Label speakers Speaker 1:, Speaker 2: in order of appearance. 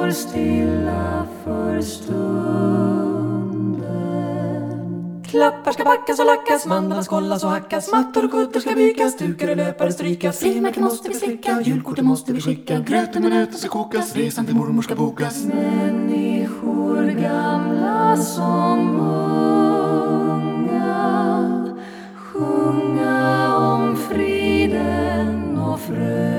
Speaker 1: står stilla för stunden. Klappar ska backas och lackas, mandlarna skållas och hackas, mattor och kuddar ska bykas, dukar och löpare strykas, frimärken måste vi slicka, julkorten måste vi skicka, gröten med nöten ska kokas, resan till mormor ska bokas. Människor gamla som